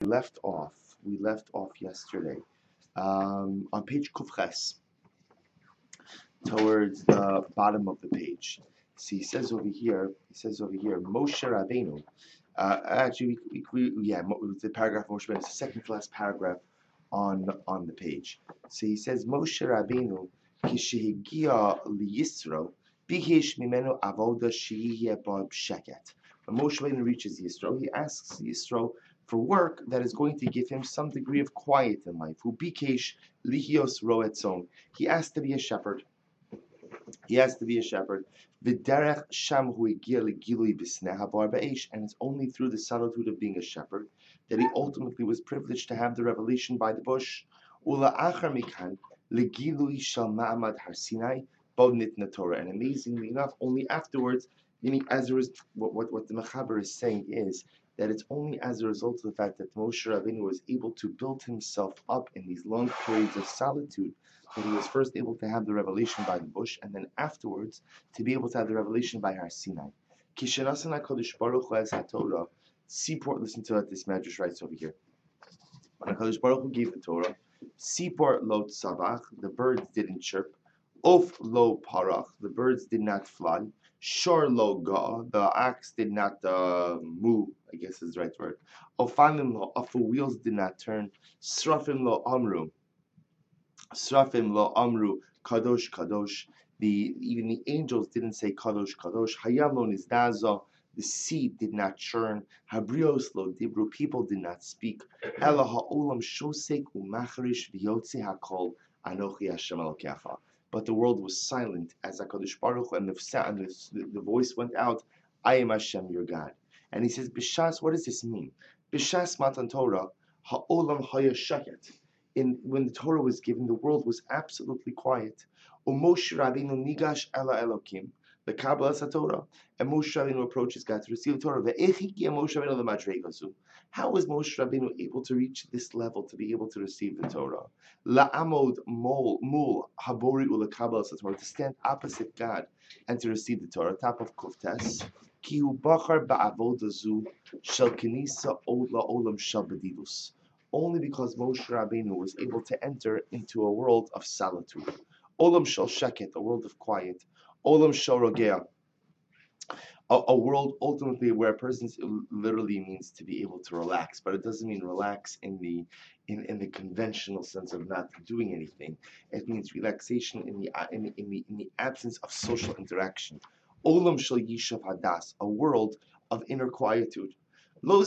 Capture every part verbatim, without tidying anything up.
left off, we left off yesterday um, on page Kufches, towards the bottom of the page. See, he says over here, he says over here, Moshe Rabbeinu. Uh, actually, we, we, we, yeah, the paragraph Moshe Rabbeinu, it's the second to last paragraph on on the page. So he says, Moshe Rabbeinu, kishehigia liyisro, bihish mimenu avoda sheyihye bo sheket. When Moshe Rabbeinu reaches Yisro, he asks Yisro for work that is going to give him some degree of quiet in life. Who bikesh lihios roetzon. He asked to be a shepherd. He has to be a shepherd. V'derech sham hu egia legilui b'sneh habar ba'esh, and it's only through the solitude of being a shepherd that he ultimately was privileged to have the revelation by the bush. Ula achar mikan legilui shal ma'amad har Sinai bod nitna Torah, and amazingly enough, only afterwards, meaning as a result, what, what what the Mechaber is saying is that it's only as a result of the fact that Moshe Rabbeinu was able to build himself up in these long periods of solitude, that he was first able to have the revelation by the bush, and then afterwards to be able to have the revelation by Har Sinai. Kishenasana Kodesh Baruch Hu as HaTorah. Seaport, listen to what this Medrash writes over here. When HaKadosh Baruch Hu gave the Torah, Seaport lo tzavach, the birds didn't chirp. Of lo parach, the birds did not fly. Shor lo ga, the axe did not uh, move, I guess is the right word. Ofanim lo, of the wheels did not turn. Srafim lo amru. Srafim lo amru kadosh kadosh. The even the angels didn't say kadosh kadosh. Hayam lo nizdazo. The sea did not churn. Habrios lo dibru. People did not speak. Ela ha'olam shosek u'macharish v'yotze hakol anochi Hashem elokecha. But the world was silent as HaKadosh Baruch Hu, and the, and the, the voice went out, I am Hashem your God. And he says, Bishas, what does this mean? Bishas matan Torah, ha'olam haya shaket. In when the Torah was given, the world was absolutely quiet. U'Moshe Rabbeinu nigash ela Elokim, the Kabbalah Torah, and Moshe Rabbeinu approaches God to receive the Torah. Ve'echikia Moshe Rabbeinu lemadregazu. How was Moshe Rabbeinu able to reach this level to be able to receive the Torah? La'amod mol mul habori ula Kabbalah Torah, to stand opposite God and to receive the Torah. Top of Kuftes. Ki hu bachar ba'avodazu shel kenisa olam shel bedidus. Only because Moshe Rabbeinu was able to enter into a world of solitude. Olam shel sheket, a world of quiet. Olam shel rogea, a, a world ultimately where a person literally means to be able to relax, but it doesn't mean relax in the in, in the conventional sense of not doing anything. It means relaxation in the in the, in the, in the absence of social interaction. Olam shel yishav hadas, a world of inner quietude. Lo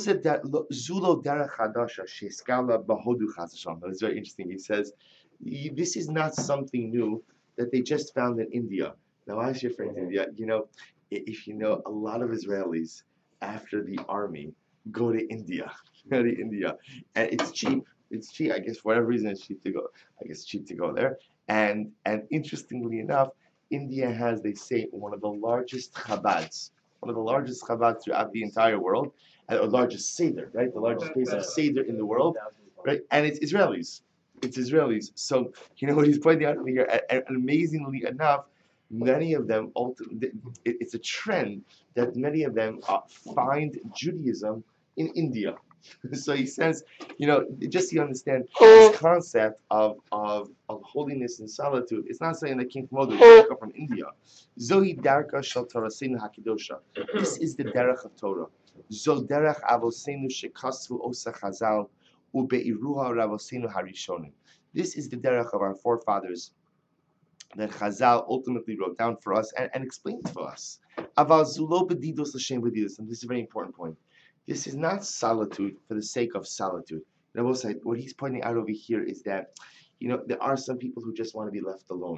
zulo derech hadasha sheskala bahodu chazasham. That's very interesting. He says, this is not something new that they just found in India. Now, ask your friends in India, you know, if you know, a lot of Israelis after the army go to India, go to India, and it's cheap. It's cheap, I guess, for whatever reason, it's cheap to go. I guess it's cheap to go there. And and interestingly enough, India has, they say, one of the largest Chabads, one of the largest Chabads throughout the entire world, and the largest Seder, right? The largest place of Seder in the world, right? And it's Israelis. It's Israelis. So, you know what he's pointing out over here, and amazingly enough, many of them, it's a trend that many of them uh, find Judaism in India. So he says, you know, just so you understand, this concept of, of, of holiness and solitude, it's not saying that came from Odom, it came from India. Zohi darka shel Torasenu hakidosha. This is the derech of Torah. Zo derech avosenu shekasvu osa chazal ubeiruha ravosenu harishonim. This is the derech of our forefathers that Chazal ultimately wrote down for us and, and explained for us. Aval zulo bedidos l'shem bedidos, and this is a very important point. This is not solitude for the sake of solitude. And I will say, what he's pointing out over here is that, you know, there are some people who just want to be left alone.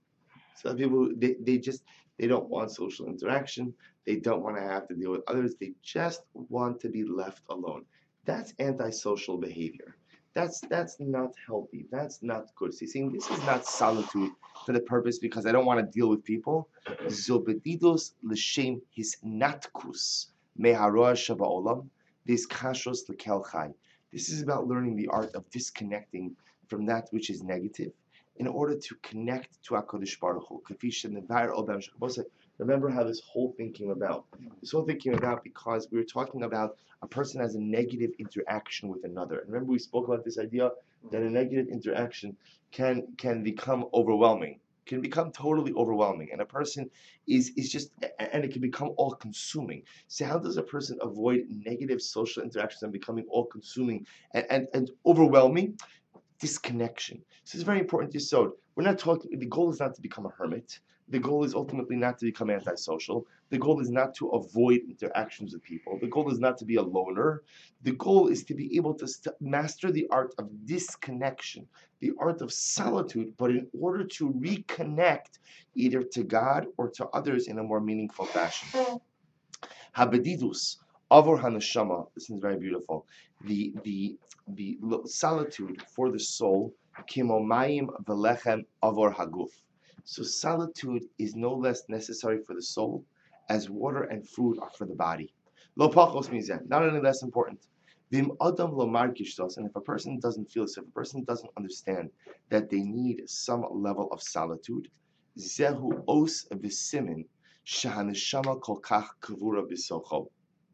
Some people, they, they just, they don't want social interaction. They don't want to have to deal with others. They just want to be left alone. That's antisocial behavior. That's that's not healthy. That's not good. So he's saying this is not solitude for the purpose because I don't want to deal with people. Zobedidos l'shem his natkus meharoa shaba'olam. This kashros lekel chai. This is about learning the art of disconnecting from that which is negative in order to connect to HaKadosh Baruch Hu. Remember how this whole thing came about. This whole thing came about because we were talking about a person has a negative interaction with another. And remember we spoke about this idea that a negative interaction can can become overwhelming, can become totally overwhelming, and a person is is just and it can become all consuming. So how does a person avoid negative social interactions and becoming all consuming and, and, and overwhelming? Disconnection. So it's very important to so we're not talking the goal is not to become a hermit. The goal is ultimately not to become antisocial. The goal is not to avoid interactions with people. The goal is not to be a loner. The goal is to be able to st- master the art of disconnection, the art of solitude, but in order to reconnect either to God or to others in a more meaningful fashion. Habedidus, avor haneshama. This is very beautiful. The the the solitude for the soul, kimomayim velechem avor haguf. So solitude is no less necessary for the soul as water and food are for the body. Lo pachos mizeh, not any less important. Vim adam lo margishtos, and if a person doesn't feel this, if a person doesn't understand that they need some level of solitude, zehu os v'simin שהנשמה כל כך קבורה בסוחו,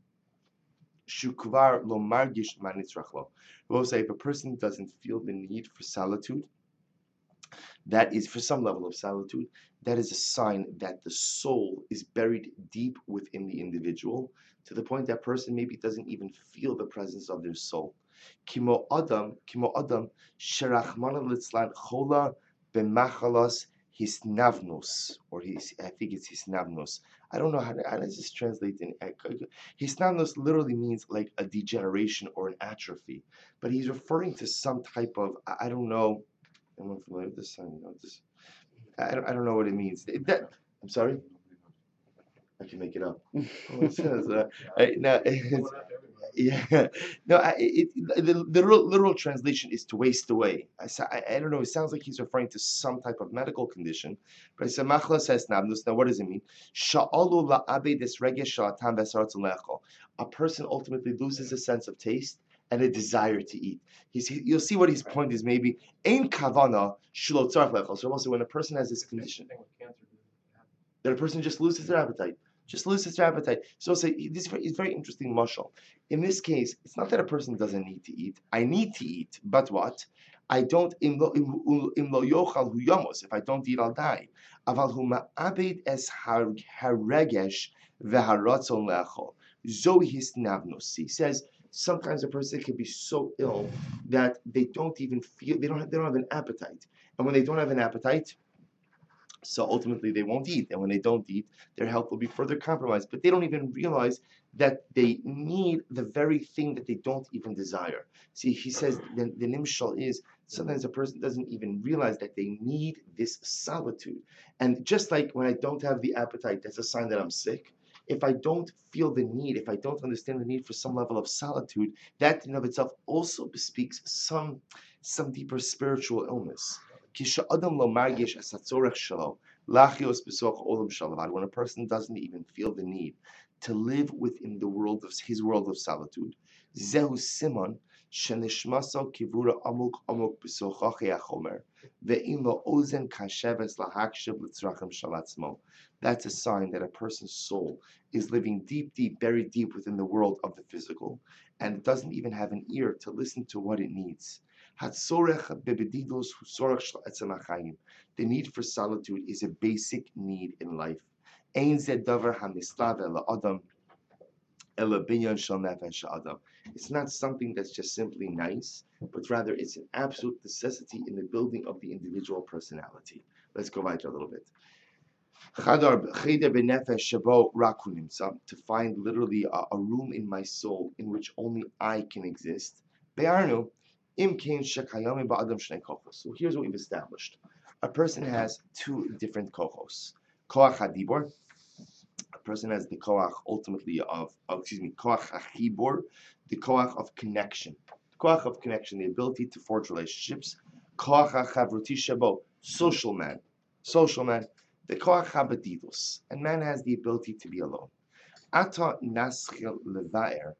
שכבר לא מרגיש מה נצרך לו. We will say if a person doesn't feel the need for solitude, that is for some level of solitude, that is a sign that the soul is buried deep within the individual, to the point that person maybe doesn't even feel the presence of their soul. Kimo Adam, Kimo Adam, Sherachmana Litzlan Chola B'machalos Hisnavnos, or his, I think it's Hisnavnos. I don't know how to, how does this translate in Hisnavnos literally means like a degeneration or an atrophy, but he's referring to some type of, I, I don't know, I'm unfamiliar with this sign, you know, this, I don't, I don't know what it means. That, I'm sorry? I can make it up. Oh, it says, uh, I, no, it's, yeah, no, I, it, the, the literal, literal translation is to waste away. I, I, I don't know, it sounds like he's referring to some type of medical condition, but I said, Machla says, now what does it mean? Sha'alu la'abe des regesh sha'atam v'sarat lecho. A person ultimately loses a sense of taste and a desire to eat. He's, he, you'll see what his point is maybe. Ein kavana shelo tzarich lecho. So also when a person has this condition, that a person just loses their appetite. Just loses their appetite. So say this is very interesting mashal. In this case, it's not that a person doesn't need to eat. I need to eat, but what? I don't. Im lo yochal hu yamos. If I don't eat, I'll die. Aval hu ma'abed es haregesh v'haratzon le'achol. Zohi hisnavnos. He says sometimes a person can be so ill that they don't even feel. They don't. Have, they don't have an appetite. And when they don't have an appetite, so ultimately they won't eat, and when they don't eat, their health will be further compromised. But they don't even realize that they need the very thing that they don't even desire. See, he says the, the nimshal is sometimes a person doesn't even realize that they need this solitude. And just like when I don't have the appetite, that's a sign that I'm sick. If I don't feel the need, if I don't understand the need for some level of solitude, that in of itself also bespeaks some some deeper spiritual illness. When a person doesn't even feel the need to live within the world of his world of solitude, zehu simon shenishmaso kivura amuk amuk b'sochachi achomer ve'in lo ozen kasheves lahakshiv l'tzrachim shalatzmo. That's a sign that a person's soul is living deep, deep, buried deep within the world of the physical, and it doesn't even have an ear to listen to what it needs. The need for solitude is a basic need in life. It's not something that's just simply nice, but rather it's an absolute necessity in the building of the individual personality. Let's go back a little bit. To find literally a, a room in my soul in which only I can exist. So here's what we've established. A person has two different kohos. Koach hadibor. A person has the koach ultimately of, of excuse me, koach hachibor, the koach of connection. The koach of connection, the ability to forge relationships. Koach hachavruti shabo, social man. Social man. The koach habadidus. And man has the ability to be alone. Ata naschil levaer.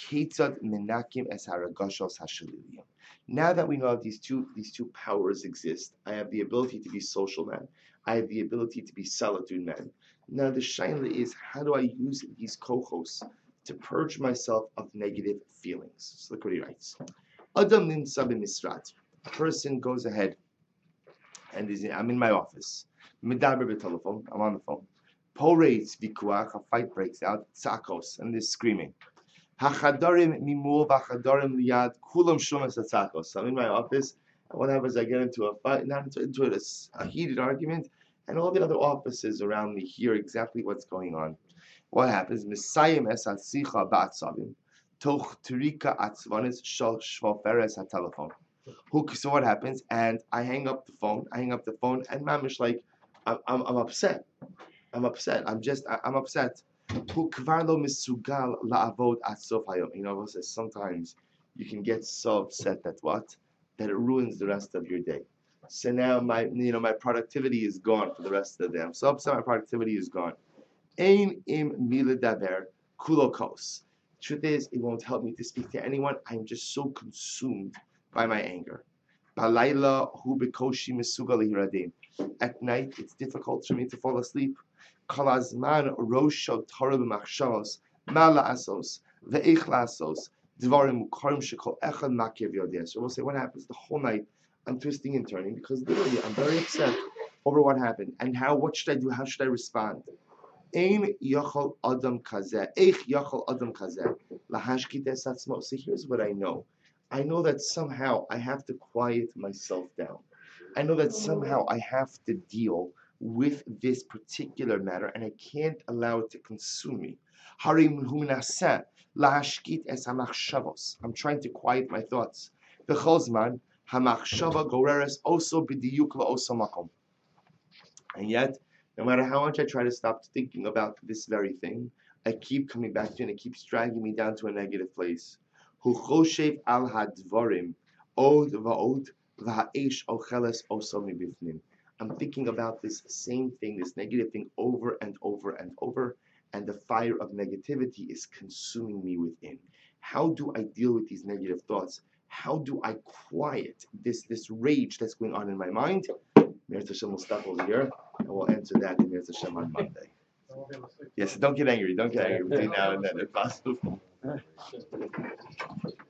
Now that we know that these two these two powers exist, I have the ability to be social man. I have the ability to be solitude man. Now the shaila is, how do I use these kochos to purge myself of negative feelings? So look what he writes. Adam nimsa b'misrat. A person goes ahead and is in, I'm in my office. Medaber b'telephone. I'm on the phone. Poreitz vikuach. A fight breaks out. Tzakos, and there's screaming. Hachadarim mimul v'achadarim liyad kulam shumas tzakos. So I'm in my office, and what happens? I get into a fight, not into, into a, a heated argument, and all the other offices around me hear exactly what's going on. What happens? Misayim es atzicha ba'atzavim, toch turika atzvanis shal shvoferes hatelephone. So what happens? And I hang up the phone. I hang up the phone, and mamish like, I'm, I'm, I'm upset. I'm upset. I'm just, I, I'm upset. Who kvarlo misugal la'avod at sof hayom. You know, says sometimes you can get so upset that what? That it ruins the rest of your day. So now my, you know, my productivity is gone for the rest of the day. I'm so upset my productivity is gone. Ein im mila daver kulokos. Truth is, it won't help me to speak to anyone. I'm just so consumed by my anger. Balayla hu bekoshi misugal hiradim. At night, it's difficult for me to fall asleep. Kalazman rosho torah b'machshavos ma la'asos ve'ich la'asos dvarim mukarim shekol echad makir v'yodeh. So we'll say, what happens the whole night? I'm twisting and turning because literally I'm very upset over what happened and how. What should I do? How should I respond? Ein yachol adam kazeh, eich yachol adam kazeh lahashkit es atzmo. So here's what I know. I know that somehow I have to quiet myself down. I know that somehow I have to deal with this particular matter, and I can't allow it to consume me. I'm trying to quiet my thoughts. And yet, no matter how much I try to stop thinking about this very thing, I keep coming back to it, and it keeps dragging me down to a negative place. Hu choshev al hadvarim od va'od va'esh ocheles oso mibifnim. I'm thinking about this same thing, this negative thing, over and over and over, and the fire of negativity is consuming me within. How do I deal with these negative thoughts? How do I quiet this this rage that's going on in my mind? Mirza Hashem will stop over here, and we'll answer that in Mirza Hashem on Monday. Yes, don't get angry. Don't get angry between now and then, if possible.